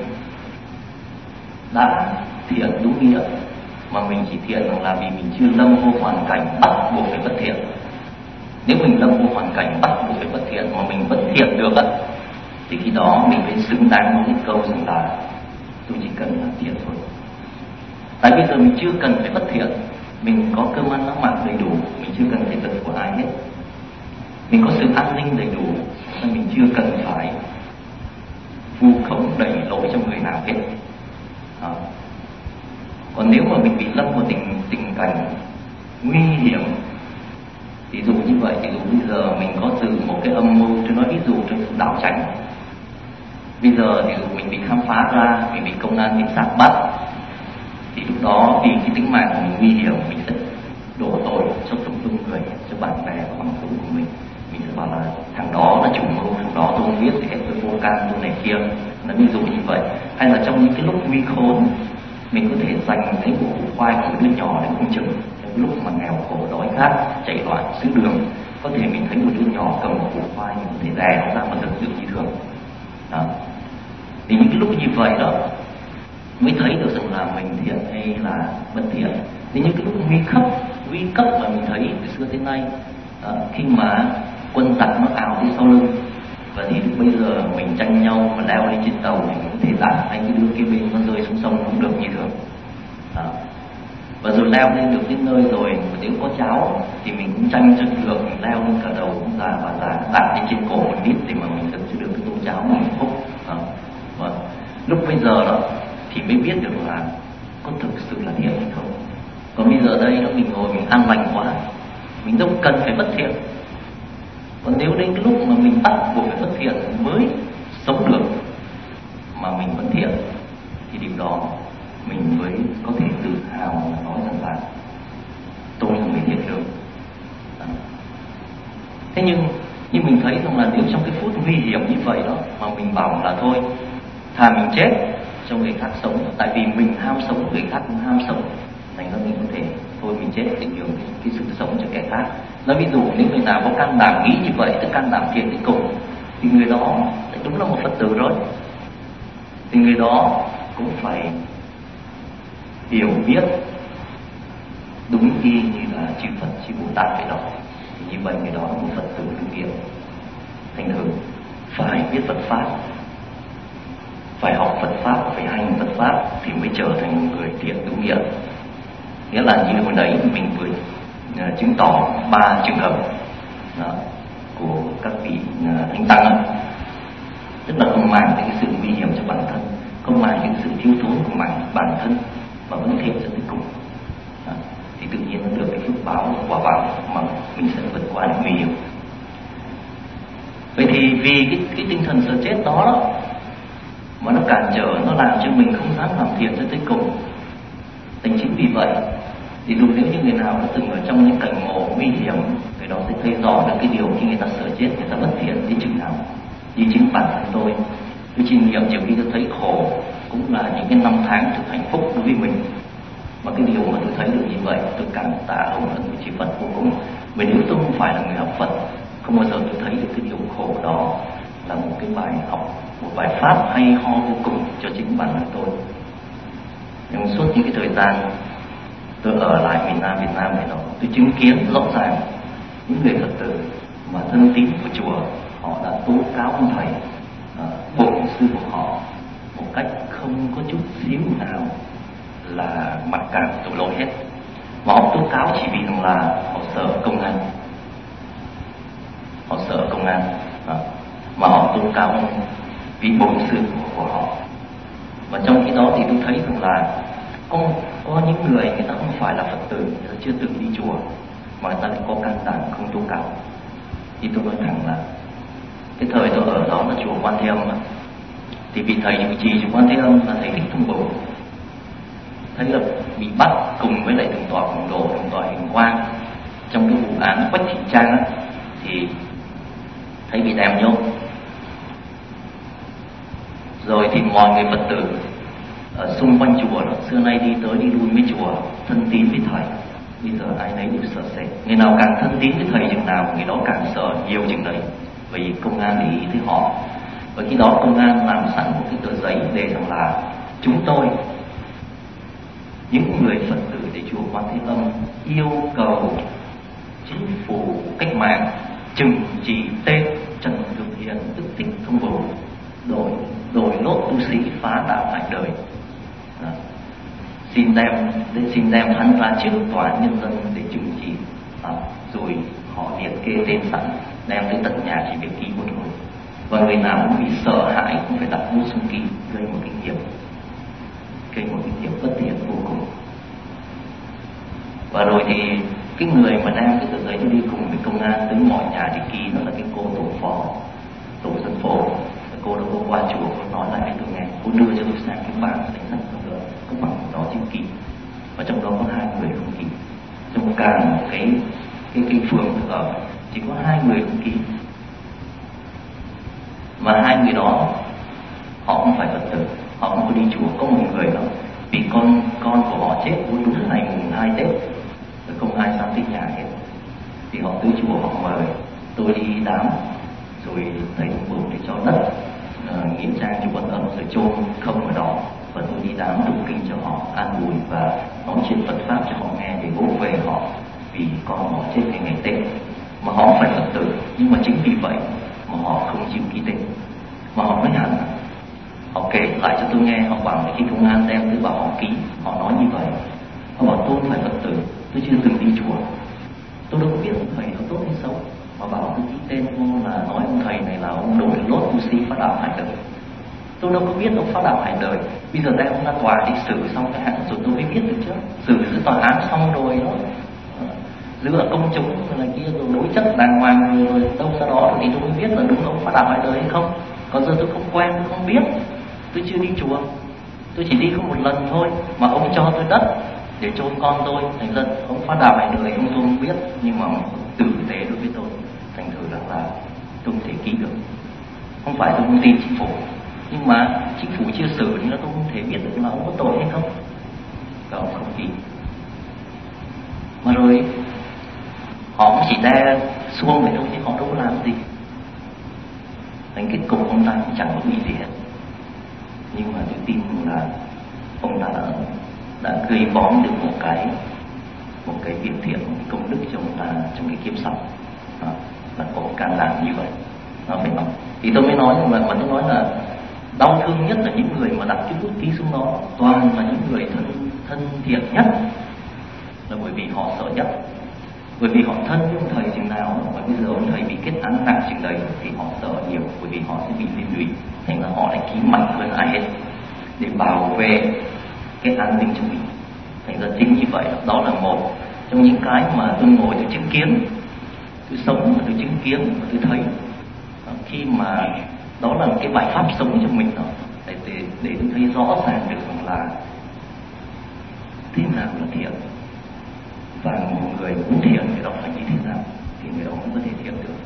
đã thiện đúng nghĩa, mà mình chỉ thiện rằng là vì mình chưa lâm vô hoàn cảnh bắt buộc phải bất thiện. Nếu mình lâm vô hoàn cảnh bắt buộc phải bất thiện mà mình vẫn thiện được á, thì khi đó mình mới xứng đáng với cái câu rằng là tôi chỉ cần làm thiện thôi. Tại bây giờ mình chưa cần phải bất thiện, mình có cơm ăn áo mặc đầy đủ, mình chưa cần phải vật của ai hết, mình có sự an ninh đầy đủ, nên mình chưa cần phải vu khống đẩy lỗi cho người nào hết. À. Còn nếu mà mình bị lâm vào tình tình cảnh nguy hiểm, ví dụ như vậy, ví dụ bây giờ mình có từ một cái âm mưu, tôi nói ví dụ cho đảo tránh. Bây giờ ví dụ mình bị khám phá ra, mình bị công an cảnh sát bắt, thì lúc đó vì cái tính mạng của mình nguy hiểm, mình sẽ đổ tội cho tùm lum người, cho bạn bè và bằng hữu của mình. Mình sẽ bảo là thằng đó là chủ mưu, thằng đó tôi không biết, thì tôi vô can, tôi này kia. Nó ví dụ như vậy. Hay là trong những cái lúc nguy khốn, mình có thể dành cái củ khoai của đứa nhỏ để không chừng. Trong lúc mà nghèo khổ đói khát, chạy loạn xứ đường, có thể mình thấy một đứa nhỏ cầm một củ khoai, mình có thể đè nó ra mà thực sự như thường. Đó. Thì những cái lúc như vậy đó mới thấy được rằng là mình thiện hay là bất thiện. Thì những cái lúc nguy cấp, nguy cấp mà mình thấy từ xưa đến nay, đó, khi mà quân tặc nó ảo phía sau lưng, và thì lúc bây giờ mình tranh nhau mà leo lên trên tàu thì mình có thể đạp hay cái đứa kia bên nó rơi xuống sông cũng được như thường. Đó. Và rồi leo lên được đến nơi rồi, nếu có cháu thì mình cũng tranh cho được, mình leo lên cả đầu cũng già và già, đặt lên trên cổ một ít để mà mình được cho được cái tô cháo mình phúc. Đó. Và lúc bây giờ đó thì mới biết được là có thực sự là thiện hay không. Còn bây giờ đây đó mình ngồi mình an lành quá, mình đâu cần phải bất thiện. Còn nếu đến cái lúc mà mình bắt buộc phải bất thiện mới sống được mà mình vẫn thiện, thì điều đó mình mới có thể tự hào nói rằng là tôi là người thiện lương. Thế nhưng nhưng mình thấy rằng là nếu trong cái phút nguy hiểm như vậy đó mà mình bảo là thôi thà mình chết cho người khác sống, tại vì mình ham sống, người khác cũng ham sống, thành ra mình có thể thôi mình chết để nhường cái, cái sự sống cho kẻ khác. Nói ví dụ nếu người nào có can đảm nghĩ như vậy, tức can đảm thiện đến cùng, thì người đó đúng là một Phật tử rồi. Thì người đó cũng phải hiểu biết đúng y như là chư Phật, chư Bồ Tát vậy đó. Thì như vậy người đó là một Phật tử đương nghiệp. Thành thử phải biết Phật pháp, phải học Phật pháp, phải hành Phật pháp thì mới trở thành một người thiện đúng nghĩa. Nghĩa là như hồi đấy mình vừa uh, chứng tỏ ba trường hợp đó, của các vị uh, thánh tăng ấy. Tức là không mang cái sự nguy hiểm cho bản thân, không mang cái sự thiếu thốn của bản, bản thân, mà vẫn thiện cho tới cùng. Đó. Thì tự nhiên nó được cái phước báo, quả báo mà mình sẽ vượt qua được nguy hiểm. Vậy thì vì cái, cái tinh thần sợ chết đó, đó mà nó cản trở, nó làm cho mình không dám làm thiện cho tới cùng. Thành chính vì vậy thì dù nếu như người nào đã từng ở trong những cảnh ngộ nguy hiểm, người đó sẽ thấy rõ được cái điều khi người ta sợ chết, người ta bất thiện đến chừng nào. Như chính bản thân tôi, tôi chiêm nghiệm nhiều khi tôi thấy khổ cũng là những cái năm tháng thực hạnh phúc đối với mình. Mà cái điều mà tôi thấy được như vậy, tôi cảm tạ ơn ơn với chư Phật vô cùng. Vì nếu tôi không phải là người học Phật, không bao giờ tôi thấy được cái điều khổ đó là một cái bài học, một bài pháp hay ho vô cùng cho chính bản thân tôi. Nhưng suốt những cái thời gian tôi ở lại miền Nam Việt Nam này đó, tôi chứng kiến rõ ràng những người Phật tử mà thân tín của chùa, họ đã tố cáo ông thầy, uh, bổn sư của họ một cách không có chút xíu nào là mặc cảm tội lỗi hết. Mà họ tố cáo chỉ vì rằng là họ sợ công an, họ sợ công an, uh, mà họ tố cáo vì bổn sư của, của họ. Và trong khi đó thì tôi thấy rằng là có, có có những người người ta không phải là Phật tử, người ta chưa từng đi chùa mà người ta lại có can đảm không tố cáo. Thì tôi nói thẳng là cái thời tôi ở đó là chùa Quan Thế Âm mà, thì vị thầy chủ trì chùa Quan Thế Âm là thầy Thích Thông Bồ, thấy là bị bắt cùng với lại thượng tọa Phụng Độ, thượng tọa Hiền Quang trong cái vụ án Quách Thị Trang á, thì thấy bị đem vô. Rồi thì mọi người Phật tử ở xung quanh chùa đó, xưa nay đi tới đi lui với chùa, thân tín với thầy, bây giờ ai nấy đều sợ sệt. Người nào càng thân tín với thầy chừng nào, người đó càng sợ nhiều chừng đấy, bởi vì công an để ý tới họ. Và khi đó công an làm sẵn một cái tờ giấy để rằng là chúng tôi, những người Phật tử tại chùa Quan Thế Âm, yêu cầu chính phủ cách mạng trừng trị tên Trần Thực Hiền tức Thích Thông Bồ, đổi đổi lốt tu sĩ phá đạo hại đời. Đó. Xin đem xin đem hắn ra trước tòa nhân dân để trừng trị. Đó. Rồi họ liệt kê tên sẵn, đem tới tận nhà chỉ việc ký một thôi. Và người nào cũng bị sợ hãi cũng phải đặt bút xuống ký, gây một cái nghiệp, gây một cái nghiệp bất thiện vô cùng. Và rồi thì cái người mà đem cái tờ giấy đi cùng với công an tới mọi nhà để ký, đó là cái cô tổ phó, tổ dân phố. Cô đã có qua chùa, cô nói lại với tôi nghe, cô đưa cho tôi sang cái bảng danh sách đó, có bằng đó chữ ký, và trong đó có hai người không ký. Trong cả một cái cái cái phường ở chỉ có hai người không ký, mà hai người đó họ không phải Phật tử, họ không có đi chùa. Có một người đó vì con con của họ chết đúng đúng ngày mùng hai Tết, rồi không ai dám tới nhà hết, thì họ tới chùa họ mời tôi đi đám, rồi thầy Thông Bồ để cho đất uh, nghĩa trang chùa Quan Âm rồi chôn không ở đó, và tôi đi đám tụng kinh cho họ, an ủi và nói chuyện Phật pháp cho họ nghe để vỗ về họ vì con họ chết ngày ngày Tết. Mà họ không phải Phật tử, nhưng mà chính vì vậy mà họ không chịu ký tên, mà họ nói hẳn, họ kể lại cho tôi nghe, họ bảo là khi công an đem tới bảo họ ký, họ nói như vậy. Họ bảo tôi không phải Phật tử, tôi chưa từng đi chùa, tôi đâu có biết ông thầy nó tốt hay xấu, mà bảo tôi ký tên vô là nói ông thầy này là ông đổi lốt tu sĩ phá đạo hại đời. Tôi đâu có biết ông phá đạo hại đời. Bây giờ đem ra tòa đi xử xong cái hạn rồi tôi mới biết được chứ. Xử giữa tòa án xong rồi đó, giữa công chúng rồi này kia rồi đối chất đàng hoàng rồi đâu ra đó thì tôi mới biết là đúng ông phá đạo hại đời hay không. Còn giờ tôi không quen, tôi không biết, tôi chưa đi chùa, tôi chỉ đi có một lần thôi, mà ông cho tôi đất để chôn con tôi, thành ra ông phá đạo hại đời ông tôi không biết, nhưng mà tử tế đối với tôi, thành thử rằng là tôi không thể ký được. Không phải tôi không tin chính phủ, nhưng mà chính phủ chưa xử thì là tôi không thể biết được là ông có tội hay không, và ông không ký. Mà rồi họ cũng chỉ đe xuông vậy thôi chứ họ đâu có làm gì. Thành kết cục ông ta cũng chẳng có bị gì hết. Nhưng mà tôi tin là ông ta đã, đã gây bóng được một cái một cái việc thiện, một cái công đức cho ông ta trong cái kiếp sau. Đó, là có can đảm như vậy. Nó phải nói. Thì tôi mới nói mà, mà tôi nói là đau thương nhất là những người mà đặt cái bút ký xuống đó toàn là những người thân thân thiện nhất, là bởi vì họ sợ nhất. Bởi vì họ thân với ông thầy chừng nào mà bây giờ ông thầy bị kết án nặng chừng đấy thì họ sợ nhiều, bởi vì họ sẽ bị liên lụy, thành ra họ lại ký mạnh hơn ai hết để bảo vệ cái an ninh cho mình. Thành ra chính như vậy, đó là một trong những cái mà tôi ngồi tôi chứng kiến, tôi sống và tôi chứng kiến và tôi thấy khi mà đó là cái bài pháp sống cho mình đó, để, để, để tôi thấy rõ ràng được rằng là thế nào là thiện, và một người muốn thiện thì đó phải như thế nào thì người đó mới có thể thiện được.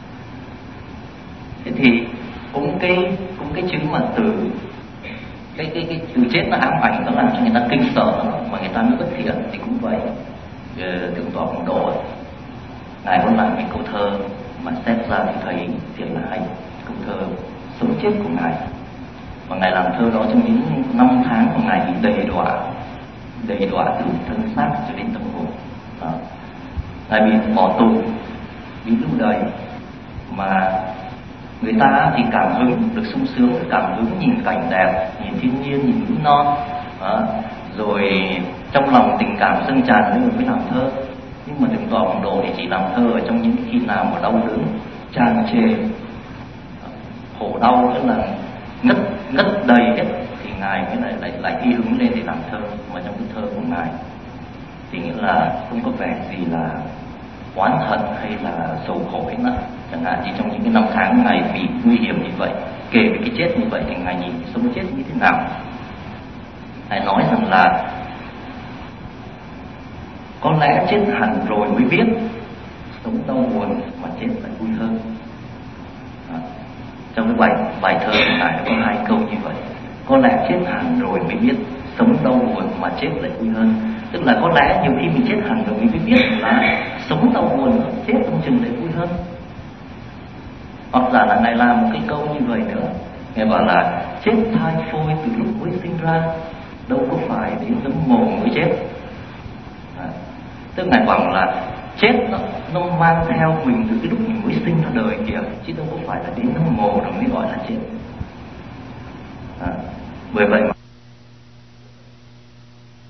Thế thì cũng cái cũng cái chữ mà từ cái cái cái từ chết nó ám ảnh, nó làm cho người ta kinh sợ mà người ta mới bất thiện, thì cũng vậy. Thượng tọa Phụng Độ ngài có làm cái câu thơ mà xét ra thì thấy thiệt là hay, câu thơ sống chết của ngài, và ngài làm thơ đó trong những năm tháng của ngài bị đầy đọa đầy đọa từ thân xác cho đến tâm hồn. Đó. Ngài bị bỏ tù, bị lưu đày, mà người ta thì cảm hứng được sung sướng, cảm hứng nhìn cảnh đẹp, nhìn thiên nhiên, nhìn núi non. Đó. Rồi trong lòng tình cảm dâng tràn nên mới làm thơ. Nhưng mà Thượng tọa Phụng Độ thì chỉ làm thơ ở trong những khi nào mà đau đớn tràn trề, khổ đau, tức là ngất ngất đầy hết, thì ngài ngài cái này lại lại ghi hứng lên để làm thơ, mà trong cái thơ của ngài thì nghĩa là không có vẻ gì là oán hận hay là sầu khổ hết nữa. Chẳng hạn chỉ trong những cái năm tháng ngài bị nguy hiểm như vậy, kể về cái chết như vậy thì ngài nhìn sống chết như thế nào. Ngài nói rằng là có lẽ chết hẳn rồi mới biết sống đau buồn mà chết lại vui hơn. À, trong cái bài bài thơ của ngài có hai câu như vậy: có lẽ chết hẳn rồi mới biết sống đau buồn mà chết lại vui hơn. Tức là có lẽ nhiều khi mình chết hẳn rồi mình mới biết là sống đau buồn chết không chừng lại vui hơn. Hoặc giả là ngài làm một cái câu như vậy nữa, ngài bảo là chết thai phôi từ lúc mới sinh ra, đâu có phải đến nấm mồ mới chết. À, tức ngài bảo là chết nó, nó mang theo mình từ cái lúc mình mới sinh ra đời kìa, chứ đâu có phải là đến nấm mồ rồi mới gọi là chết. À, bởi vậy mà